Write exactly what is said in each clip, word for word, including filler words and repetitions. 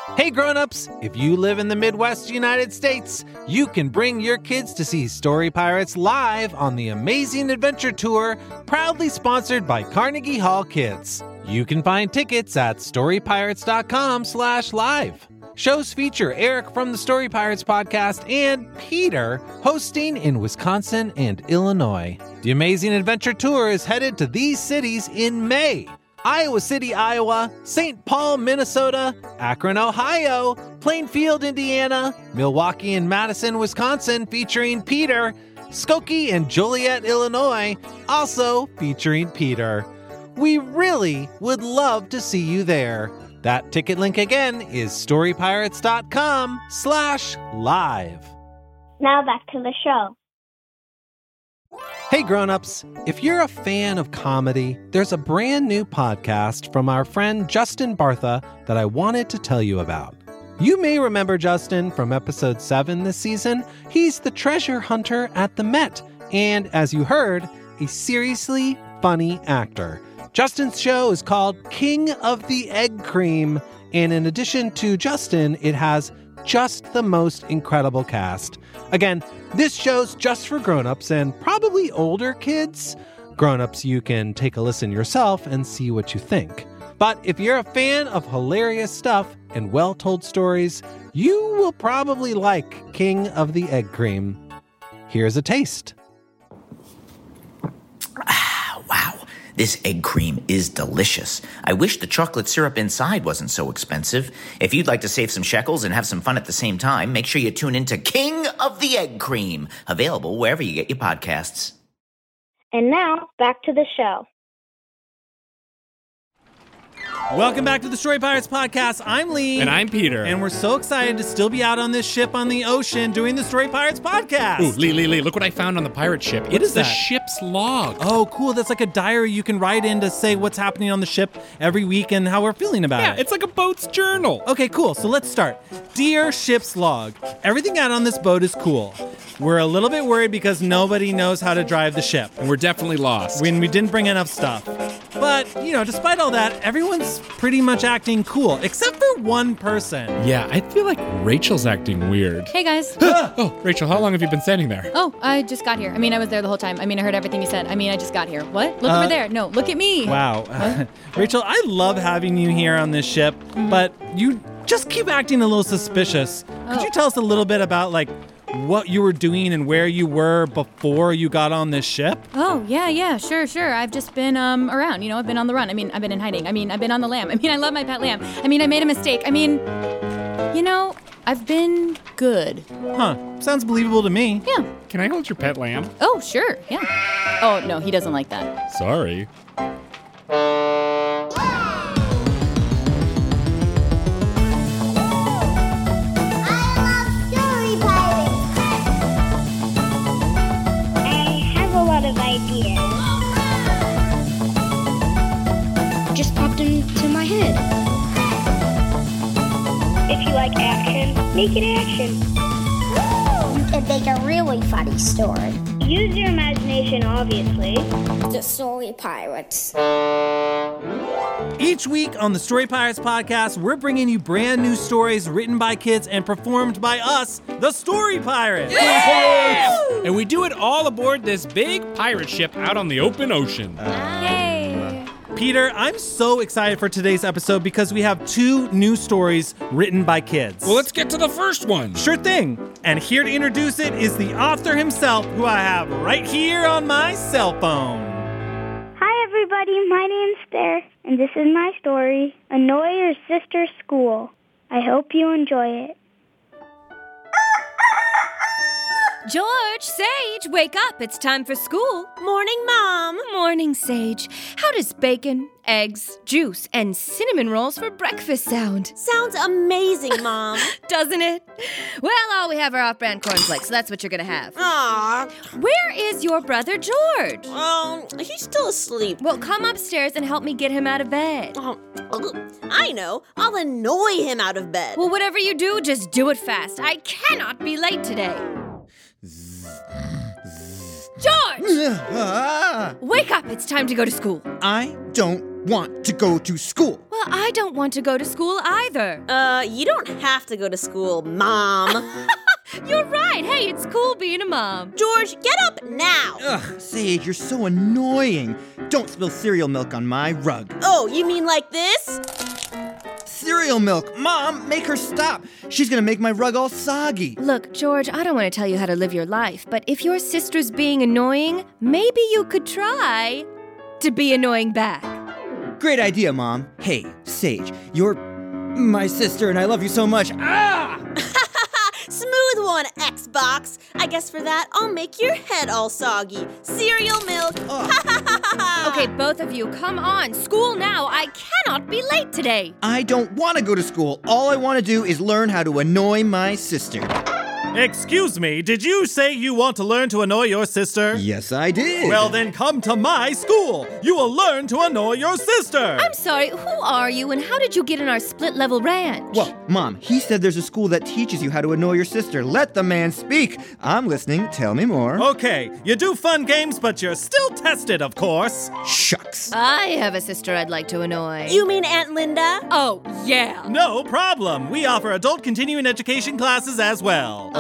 Hey grown-ups, if you live in the Midwest United States, you can bring your kids to see Story Pirates live on the Amazing Adventure Tour, proudly sponsored by Carnegie Hall Kids. You can find tickets at storypirates.com slash live. Shows feature Eric from the Story Pirates podcast and Peter hosting in Wisconsin and Illinois. The Amazing Adventure Tour is headed to these cities in May: Iowa City, Iowa, Saint Paul, Minnesota, Akron, Ohio, Plainfield, Indiana, Milwaukee and Madison, Wisconsin, featuring Peter, Skokie and Joliet, Illinois, also featuring Peter. We really would love to see you there. That ticket link again is storypirates.com slash live. Now back to the show. Hey grown-ups, if you're a fan of comedy, there's a brand new podcast from our friend Justin Bartha that I wanted to tell you about. You may remember Justin from episode seven this season. He's the treasure hunter at the Met, and as you heard, a seriously funny actor. Justin's show is called King of the Egg Cream, and in addition to Justin, it has just the most incredible cast. Again, this show's just for grown-ups and probably older kids. Grown-ups, you can take a listen yourself and see what you think. But if you're a fan of hilarious stuff and well-told stories, you will probably like King of the Egg Cream. Here's a taste. Wow, this egg cream is delicious. I wish the chocolate syrup inside wasn't so expensive. If you'd like to save some shekels and have some fun at the same time, make sure you tune into King of the Egg Cream, available wherever you get your podcasts. And now, back to the show. Welcome back to the Story Pirates podcast. I'm Lee. And I'm Peter. And we're so excited to still be out on this ship on the ocean doing the Story Pirates podcast. Ooh, Lee, Lee, Lee, look what I found on the pirate ship. What it is is the that? ship's log. Oh, cool. That's like a diary you can write in to say what's happening on the ship every week and how we're feeling about Yeah, it. it's like a boat's journal. Okay, cool. So let's start. Dear Ship's Log, everything out on this boat is cool. We're a little bit worried because nobody knows how to drive the ship. And we're definitely lost. When we didn't bring enough stuff. But, you know, despite all that, everyone's pretty much acting cool, except for one person. Yeah, I feel like Rachel's acting weird. Hey, guys. Oh, Rachel, how long have you been standing there? Oh, I just got here. I mean, I was there the whole time. I mean, I heard everything you said. I mean, I just got here. What? Look Uh, over there. No, look at me. Wow. Rachel, I love having you here on this ship, Mm-hmm. but you just keep acting a little suspicious. Could Oh. you tell us a little bit about, like, what you were doing and where you were before you got on this ship? Oh, yeah, yeah, sure, sure. I've just been um around. You know, I've been on the run. I mean, I've been in hiding. I mean, I've been on the lam. I mean, I love my pet lamb. I mean, I made a mistake. I mean, you know, I've been good. Huh. Sounds believable to me. Yeah. Can I hold your pet lamb? Oh, sure. Yeah. Oh, no, he doesn't like that. Sorry. Of ideas. Just popped into my head. If you like action, make it action. You can make a really funny story. Use your imagination, obviously. The Story Pirates. Each week on the Story Pirates podcast, we're bringing you brand new stories written by kids and performed by us, the Story Pirates. Yeah! And we do it all aboard this big pirate ship out on the open ocean. Yay. Peter, I'm so excited for today's episode because we have two new stories written by kids. Well, let's get to the first one. Sure thing. And here to introduce it is the author himself, who I have right here on my cell phone. Hi, everybody. My name's Bear, and this is my story, Annoy Your Sister's School. I hope you enjoy it. George, Sage, wake up. It's time for school. Morning, Mom. Morning, Sage. How does bacon, eggs, juice, and cinnamon rolls for breakfast sound? Sounds amazing, Mom. Doesn't it? Well, all we have are off-brand cornflakes, so that's what you're gonna have. Aww. Where is your brother George? Um, he's still asleep. Well, come upstairs and help me get him out of bed. Oh, I know. I'll annoy him out of bed. Well, whatever you do, just do it fast. I cannot be late today. George! Wake up! It's time to go to school. I don't want to go to school. Well, I don't want to go to school either. Uh, you don't have to go to school, Mom. You're right. Hey, it's cool being a mom. George, get up now. Ugh, Sage, you're so annoying. Don't spill cereal milk on my rug. Oh, you mean like this? Cereal milk! Mom, make her stop! She's gonna make my rug all soggy. Look, George, I don't want to tell you how to live your life, but if your sister's being annoying, maybe you could try to be annoying back. Great idea, Mom. Hey, Sage, you're my sister and I love you so much. Ah! Smooth one, Xbox. I guess for that, I'll make your head all soggy. Cereal milk. Okay, both of you, come on. School now. I cannot be late today. I don't want to go to school. All I want to do is learn how to annoy my sister. Excuse me, did you say you want to learn to annoy your sister? Yes, I did. Well, then come to my school. You will learn to annoy your sister. I'm sorry, who are you and how did you get in our split-level ranch? Well, Mom, he said there's a school that teaches you how to annoy your sister. Let the man speak. I'm listening. Tell me more. Okay, you do fun games, but you're still tested, of course. Shucks. I have a sister I'd like to annoy. You mean Aunt Linda? Oh, yeah. No problem. We offer adult continuing education classes as well.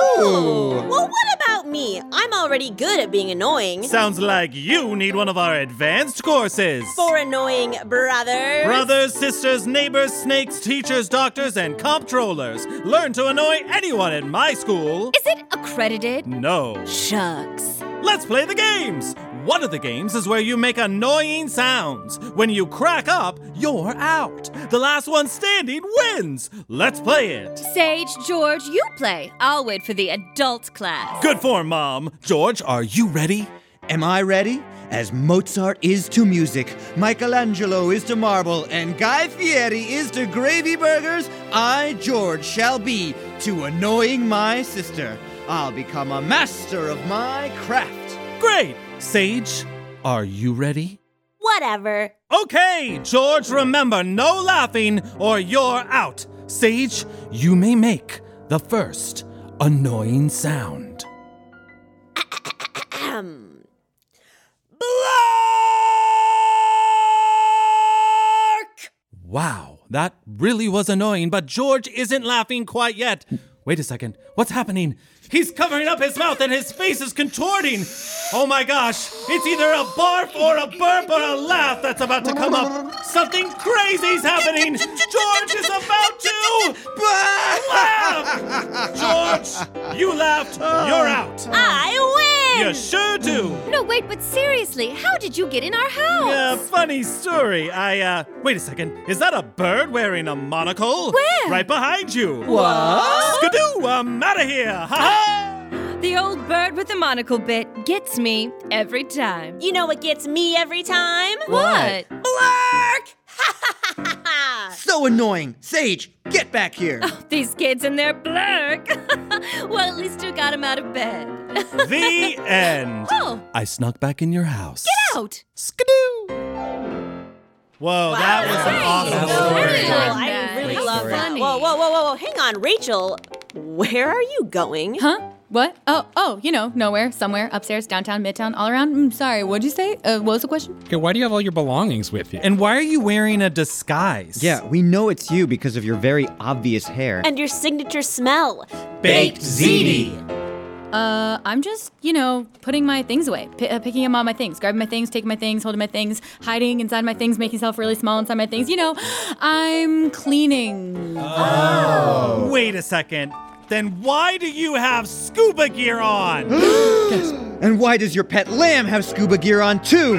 Oh. Well, what about me? I'm already good at being annoying. Sounds like you need one of our advanced courses. For annoying brothers. Brothers, sisters, neighbors, snakes, teachers, doctors, and comptrollers. Learn to annoy anyone at my school. Is it accredited? No. Shucks. Let's play the games. One of the games is where you make annoying sounds. When you crack up, you're out. The last one standing wins. Let's play it. Sage, George, you play. I'll wait for the adult class. Good form, Mom. George, are you ready? Am I ready? As Mozart is to music, Michelangelo is to marble, and Guy Fieri is to gravy burgers, I, George, shall be to annoying my sister. I'll become a master of my craft. Great. Sage, are you ready? Whatever. Okay, George, remember, no laughing or you're out. Sage, you may make the first annoying sound. Ahem. Blark! Wow, that really was annoying, but George isn't laughing quite yet. Wait a second, what's happening? He's covering up his mouth and his face is contorting. Oh my gosh, it's either a barf or a burp or a laugh that's about to come up. Something crazy's happening. George is about to laugh. George, you laughed, you're out. I win! You sure do. No, wait, but seriously, how did you get in our house? Yeah, funny story. I, uh, wait a second. Is that a bird wearing a monocle? Where? Right behind you. What? Skidoo, I'm out of here. Ha ha! The old bird with the monocle bit gets me every time. You know what gets me every time? What? Blark! So annoying. Sage, get back here. These kids and their blurk. Well, at least you got him out of bed. The end. Oh. I snuck back in your house. Get out! Skidoo! Whoa, that was an Nice. awesome That was story. very cool. I That really was love that. funny. Whoa, whoa, whoa, whoa, whoa. Hang on, Rachel. Where are you going? Huh? What? Oh, oh, you know, nowhere, somewhere, upstairs, downtown, midtown, all around. Mm, sorry, what'd you say? Uh, what was the question? Okay, why do you have all your belongings with you? And why are you wearing a disguise? Yeah, we know it's you because of your very obvious hair. And your signature smell. Baked ziti. Uh, I'm just, you know, putting my things away, P- uh, picking up all my things, grabbing my things, taking my things, holding my things, hiding inside my things, making myself really small inside my things. You know, I'm cleaning. Oh. Wait a second. Then why do you have scuba gear on? And why does your pet lamb have scuba gear on too?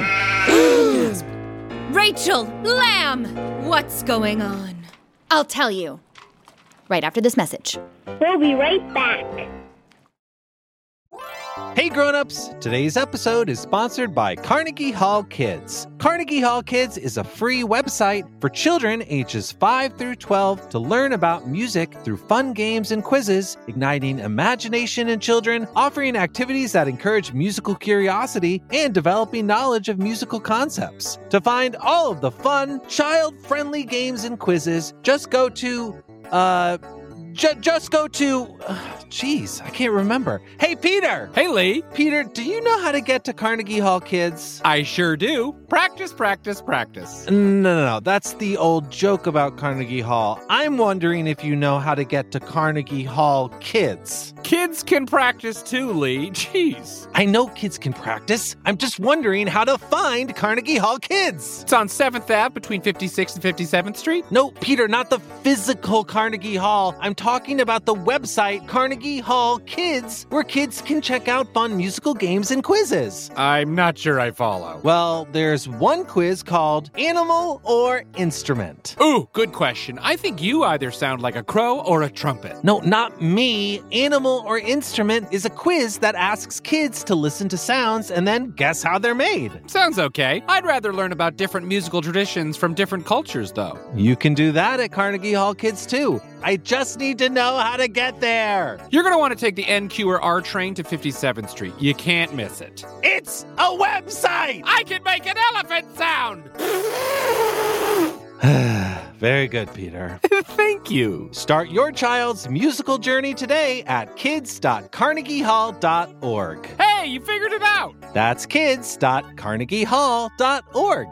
Rachel, Lamb, what's going on? I'll tell you. Right after this message. We'll be right back. Hey grown-ups! Today's episode is sponsored by Carnegie Hall Kids. Carnegie Hall Kids is a free website for children ages five through twelve to learn about music through fun games and quizzes, igniting imagination in children, offering activities that encourage musical curiosity, and developing knowledge of musical concepts. To find all of the fun, child-friendly games and quizzes, just go to, uh... j- just go to... Jeez, uh, I can't remember. Hey, Peter! Hey, Lee. Peter, do you know how to get to Carnegie Hall, Kids? I sure do. Practice, practice, practice. No, no, no. That's the old joke about Carnegie Hall. I'm wondering if you know how to get to Carnegie Hall, Kids. Kids can practice too, Lee. Jeez. I know kids can practice. I'm just wondering how to find Carnegie Hall, Kids. It's on seventh Avenue between fifty-sixth and fifty-seventh Street? No, Peter, not the physical Carnegie Hall. I'm talking about the website Carnegie Hall Kids, where kids can check out fun musical games and quizzes. I'm not sure I follow. Well, there's one quiz called Animal or Instrument. Ooh, good question. I think you either sound like a crow or a trumpet. No, not me. Animal or Instrument is a quiz that asks kids to listen to sounds and then guess how they're made. Sounds okay. I'd rather learn about different musical traditions from different cultures, though. You can do that at Carnegie Hall Kids, too. I just need to know how to get there. You're going to want to take the N Q or R train to fifty-seventh Street. You can't miss it. It's a website! I can make an elephant sound! Very good, Peter. Thank you. Start your child's musical journey today at kids dot carnegie hall dot org. Hey, you figured it out! That's kids dot carnegie hall dot org.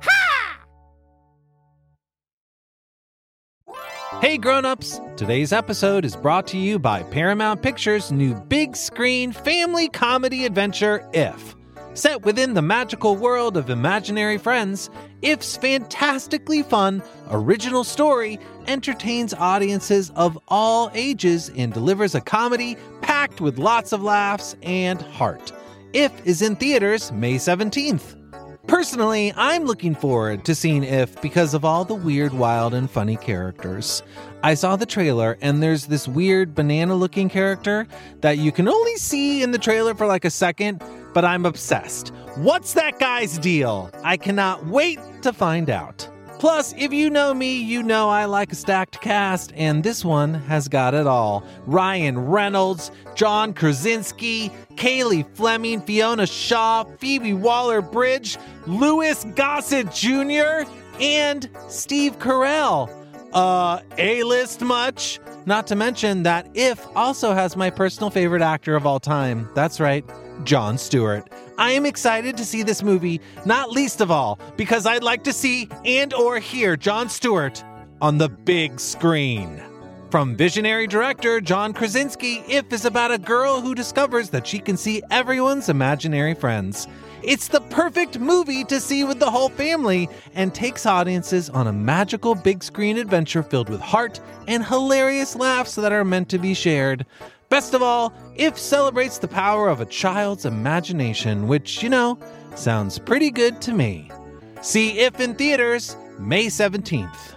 Hey grown-ups! Today's episode is brought to you by Paramount Pictures' new big screen family comedy adventure, If. Set within the magical world of imaginary friends, If's fantastically fun, original story entertains audiences of all ages and delivers a comedy packed with lots of laughs and heart. If is in theaters May seventeenth. Personally, I'm looking forward to seeing If because of all the weird, wild, and funny characters. I saw the trailer, and there's this weird banana-looking character that you can only see in the trailer for like a second, but I'm obsessed. What's that guy's deal? I cannot wait to find out. Plus, if you know me, you know I like a stacked cast, and this one has got it all. Ryan Reynolds, John Krasinski, Kaylee Fleming, Fiona Shaw, Phoebe Waller-Bridge, Louis Gossett Junior, and Steve Carell. Uh, A-list much? Not to mention that If also has my personal favorite actor of all time. That's right, Jon Stewart. I am excited to see this movie, not least of all, because I'd like to see and or hear Jon Stewart on the big screen. From visionary director John Krasinski, If is about a girl who discovers that she can see everyone's imaginary friends. It's the perfect movie to see with the whole family and takes audiences on a magical big screen adventure filled with heart and hilarious laughs that are meant to be shared. Best of all, If celebrates the power of a child's imagination, which, you know, sounds pretty good to me. See If in theaters May seventeenth.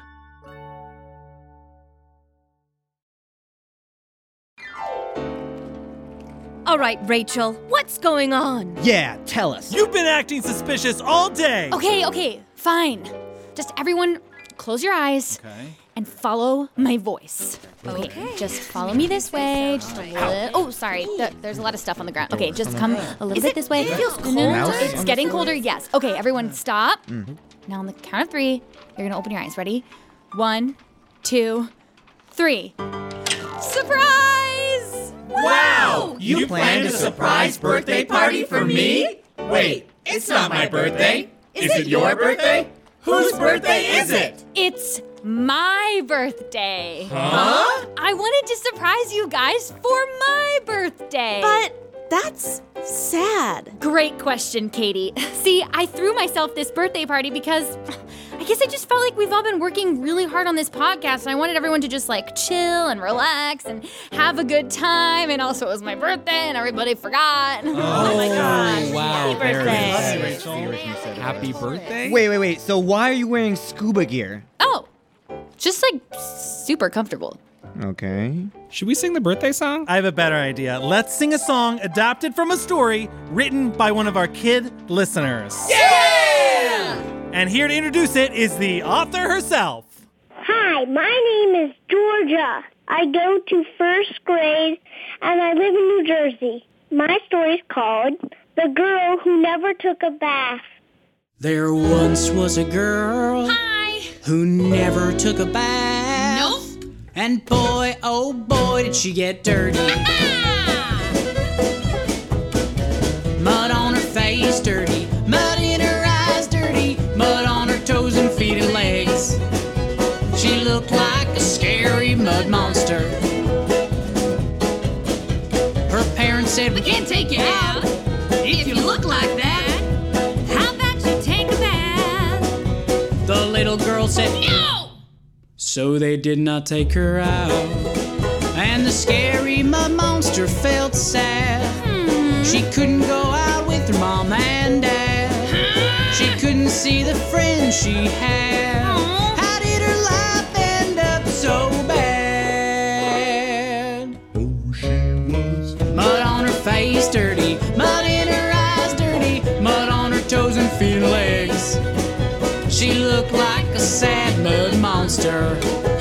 All right, Rachel, what's going on? Yeah, tell us. You've been acting suspicious all day. Okay, okay, fine. Just everyone close your eyes Okay. and follow my voice. Okay, Okay. just follow me this way. Just a little. Oh, sorry. There- there's a lot of stuff on the ground. Okay, just come a little Is bit it- this way. it feels No, no, no, colder? It's getting colder. Yes. Okay, everyone, stop. Now on the count of three, you're gonna open your eyes. Ready? One, two, three. Surprise! Wow! You planned a surprise birthday party for me? Wait, it's not my birthday. Is it your birthday? Whose birthday is it? It's my birthday. Huh? I wanted to surprise you guys for my birthday. But that's sad. Great question, Katie. See, I threw myself this birthday party because I guess I just felt like we've all been working really hard on this podcast, and I wanted everyone to just like chill and relax and have a good time. And also, it was my birthday, and everybody forgot. Oh, my gosh. Wow. Happy birthday. Rachel. Happy birthday? Wait, wait, wait. So why are you wearing scuba gear? Oh, just like super comfortable. Okay. Should we sing the birthday song? I have a better idea. Let's sing a song adapted from a story written by one of our kid listeners. Yeah! And here to introduce it is the author herself. Hi, my name is Georgia. I go to first grade, and I live in New Jersey. My story's called The Girl Who Never Took a Bath. There once was a girl Hi. who never took a bath. Nope. And boy, oh boy, did she get dirty. Mud on her face, dirty. Mud in her eyes, dirty. Mud on her toes and feet and legs. She looked like a scary mud monster. Her parents said, We can't take you out if you look like that. How about you take a bath? The little girl said, No! So they did not take her out. And the scary mud monster felt sad. Hmm. She couldn't go out with her mom and dad. Hmm. She couldn't see the friends she had. Aww. How did her life end up so bad? Oh, she was Mud on her face, dirty. Mud in her eyes, dirty. Mud on her toes and feet and legs. She looked like a sad mud monster.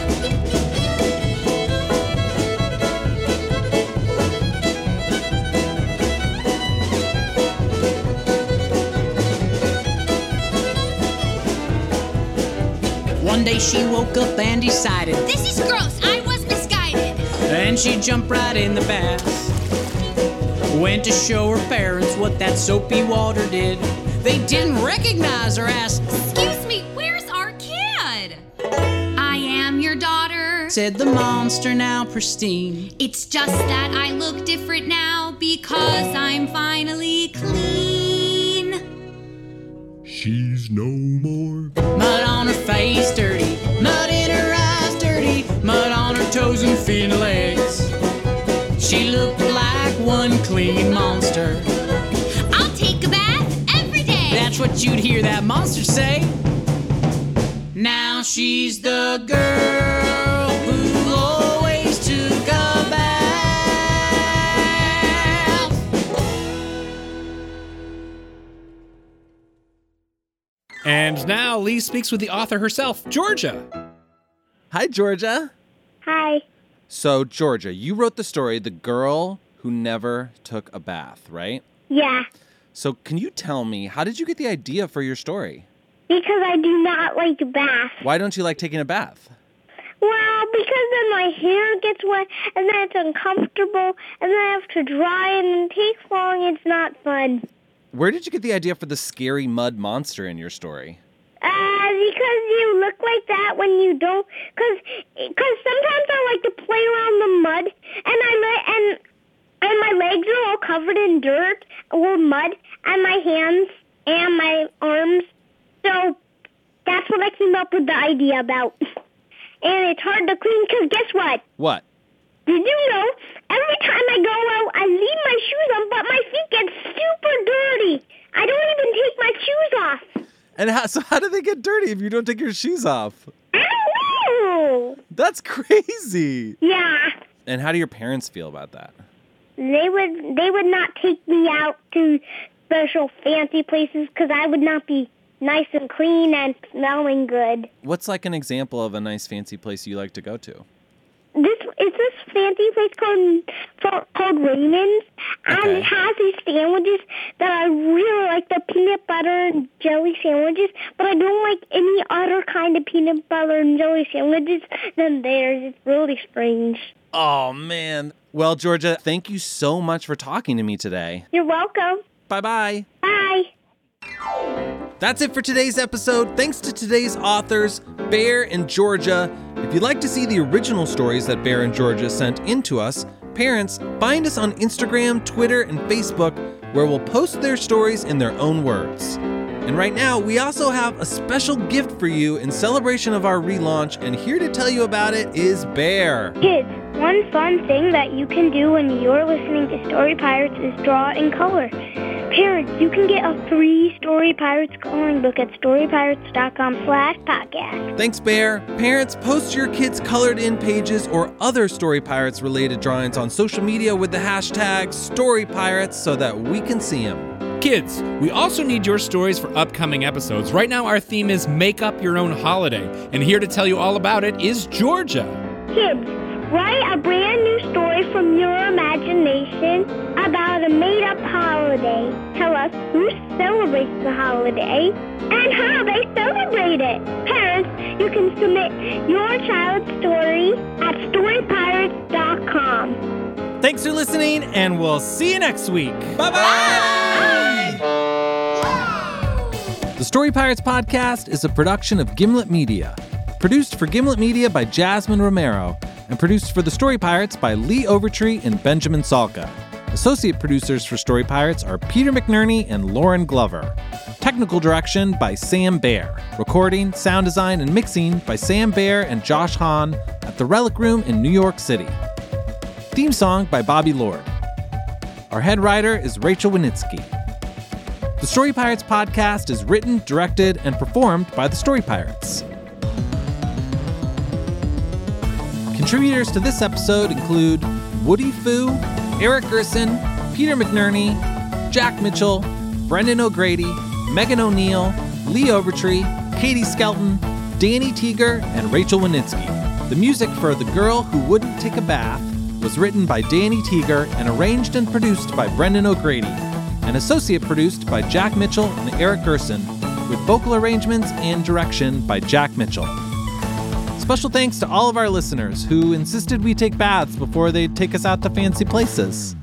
One day she woke up and decided, This is gross. I was misguided. and she jumped right in the bath. Went to show her parents what that soapy water did. They didn't recognize her, asked, Excuse me, where's our kid? I am your daughter. said the monster, now pristine. It's just that I look different now because I'm finally clean. She's no more. Mud on her face, dirty. Mud in her eyes, dirty. Mud on her toes and feet and legs. She looked like one clean monster. I'll take a bath every day. That's what you'd hear that monster say. Now she's the girl who always took a bath. And now Lee speaks with the author herself, Georgia. Hi, Georgia. Hi. So, Georgia, you wrote the story, The Girl Who Never Took a Bath, right? Yeah. So, can you tell me, how did you get the idea for your story? Because I do not like baths. Why don't you like taking a bath? Well, because then my hair gets wet, and then it's uncomfortable, and then I have to dry, and it takes long. It's not fun. Where did you get the idea for the scary mud monster in your story? Uh, because you look like that when you don't. Because cause sometimes I like to play around the mud, and I le- and and my legs are all covered in dirt or mud, and my hands and my arms. So that's what I came up with the idea about. And it's hard to clean because guess what? What? Did you know every time I go out, I leave my shoes on, but my feet get super dirty. I don't even take my shoes off. And how, so how do they get dirty if you don't take your shoes off? I don't know. That's crazy. Yeah. And how do your parents feel about that? They would they would not take me out to special fancy places because I would not be nice and clean and smelling good. What's like an example of a nice fancy place you like to go to? This is this fancy place called called Raymond's, and Okay. it has these sandwiches that I really like, the peanut butter and jelly sandwiches, but I don't like any other kind of peanut butter and jelly sandwiches than theirs. It's really strange. Oh, man. Well, Georgia, thank you so much for talking to me today. You're welcome. Bye-bye. Bye. That's it for today's episode. Thanks to today's authors, Bear and Georgia. If you'd like to see the original stories that Bear and Georgia sent in to us, parents, find us on Instagram, Twitter, and Facebook, where we'll post their stories in their own words. And right now, we also have a special gift for you in celebration of our relaunch, and here to tell you about it is Bear. Kids, one fun thing that you can do when you're listening to Story Pirates is draw in color. Parents, you can get a free Story Pirates coloring book at storypirates.com slash podcast. Thanks, Bear. Parents, post your kids' colored-in pages or other Story Pirates-related drawings on social media with the hashtag Story Pirates so that we can see them. Kids, we also need your stories for upcoming episodes. Right now, our theme is Make Up Your Own Holiday, and here to tell you all about it is Georgia. Kids, write a brand new story from your imagination about a made-up holiday. Tell us who celebrates the holiday and how they celebrate it. Parents, You can submit your child's story at story pirates dot com. Thanks for listening, and we'll see you next week. Bye-bye! The Story Pirates podcast is a production of Gimlet Media. Produced for Gimlet Media by Jasmine Romero, and produced for The Story Pirates by Lee Overtree and Benjamin Salka. Associate producers for Story Pirates are Peter McNerney and Lauren Glover. Technical direction by Sam Baer. Recording, sound design, and mixing by Sam Baer and Josh Hahn at the Relic Room in New York City. Theme song by Bobby Lord. Our head writer is Rachel Winitsky. The Story Pirates podcast is written, directed, and performed by the Story Pirates. Contributors to this episode include Woody Fu, Eric Gerson, Peter McNerney, Jack Mitchell, Brendan O'Grady, Megan O'Neill, Lee Overtree, Katie Skelton, Danny Teeger, and Rachel Winitsky. The music for The Girl Who Wouldn't Take a Bath was written by Danny Teeger and arranged and produced by Brendan O'Grady, and associate produced by Jack Mitchell and Eric Gerson, with vocal arrangements and direction by Jack Mitchell. Special thanks to all of our listeners who insisted we take baths before they take us out to fancy places.